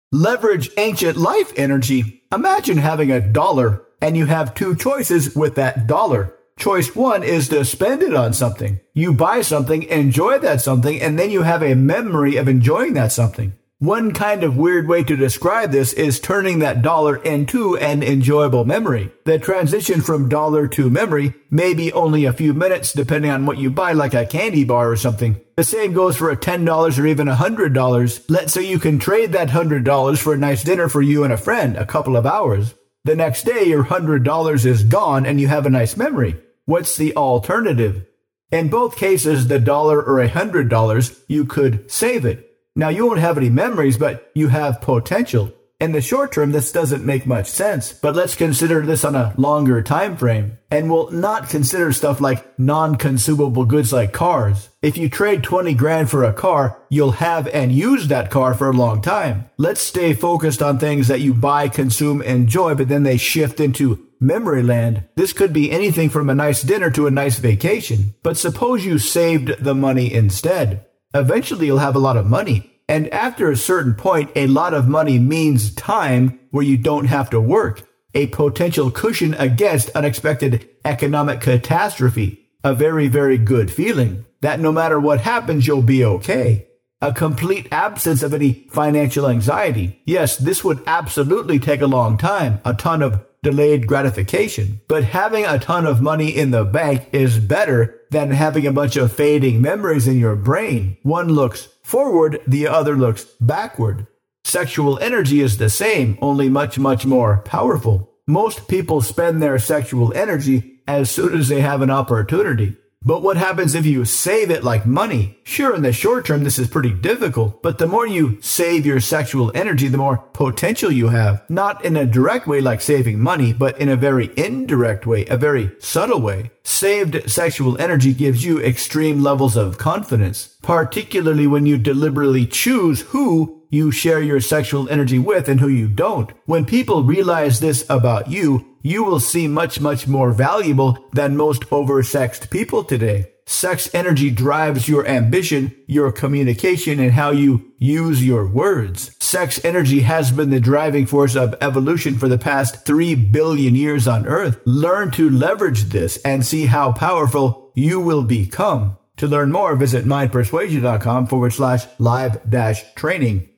Leverage ancient life energy. Imagine having $1 and you have two choices with that dollar. Choice one is to spend it on something. You buy something, enjoy that something, and then you have a memory of enjoying that something. One kind of weird way to describe this is turning that dollar into an enjoyable memory. The transition from dollar to memory may be only a few minutes depending on what you buy, like a candy bar or something. The same goes for a $10 or even $100. Let's say you can trade that $100 for a nice dinner for you and a friend, a couple of hours. The next day, your $100 is gone and you have a nice memory. What's the alternative? In both cases, the dollar or $100, you could save it. Now, you won't have any memories, but you have potential. In the short term, this doesn't make much sense, but let's consider this on a longer time frame. And we'll not consider stuff like non-consumable goods like cars. If you trade 20 grand for a car, you'll have and use that car for a long time. Let's stay focused on things that you buy, consume, enjoy, but then they shift into memory land. This could be anything from a nice dinner to a nice vacation. But suppose you saved the money instead. Eventually you'll have a lot of money. And after a certain point, a lot of money means time where you don't have to work. A potential cushion against unexpected economic catastrophe. A very, very good feeling. That no matter what happens, you'll be okay. A complete absence of any financial anxiety. Yes, this would absolutely take a long time. A ton of delayed gratification. But having a ton of money in the bank is better than having a bunch of fading memories in your brain. One looks forward, the other looks backward. Sexual energy is the same, only much, much more powerful. Most people spend their sexual energy as soon as they have an opportunity. But what happens if you save it like money? Sure, in the short term, this is pretty difficult, but the more you save your sexual energy, the more potential you have. Not in a direct way like saving money, but in a very indirect way, a very subtle way. Saved sexual energy gives you extreme levels of confidence, particularly when you deliberately choose who you share your sexual energy with and who you don't. When people realize this about you, you will seem much, much more valuable than most oversexed people today. Sex energy drives your ambition, your communication, and how you use your words. Sex energy has been the driving force of evolution for the past 3 billion years on Earth. Learn to leverage this and see how powerful you will become. To learn more, visit mindpersuasion.com/live-training.